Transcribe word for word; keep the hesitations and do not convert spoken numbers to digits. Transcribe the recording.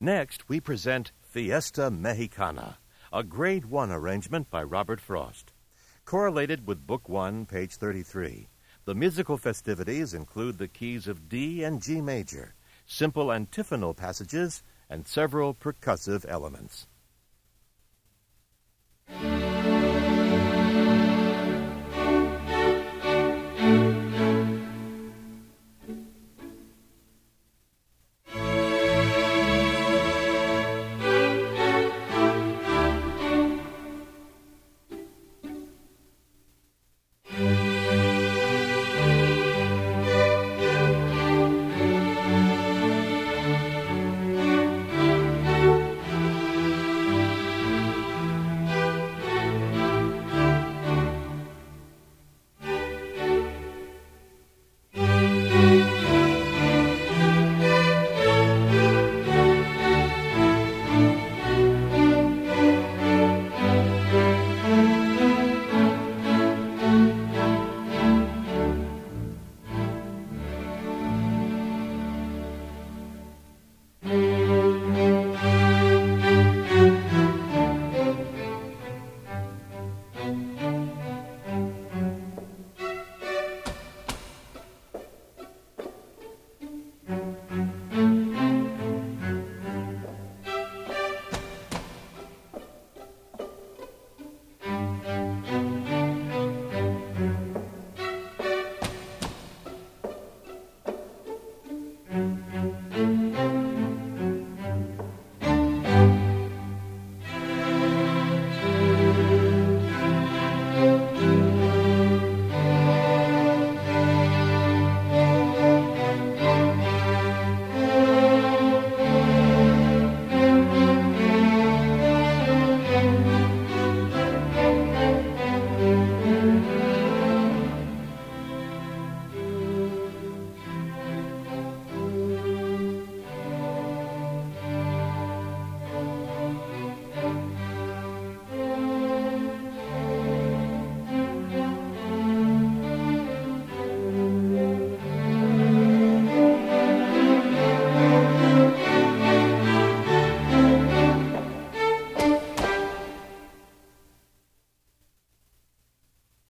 Next, we present Fiesta Mexicana, a grade one arrangement by Robert Frost. Correlated with Book one, page thirty-three, the musical festivities include the keys of D and G major, simple antiphonal passages, and several percussive elements.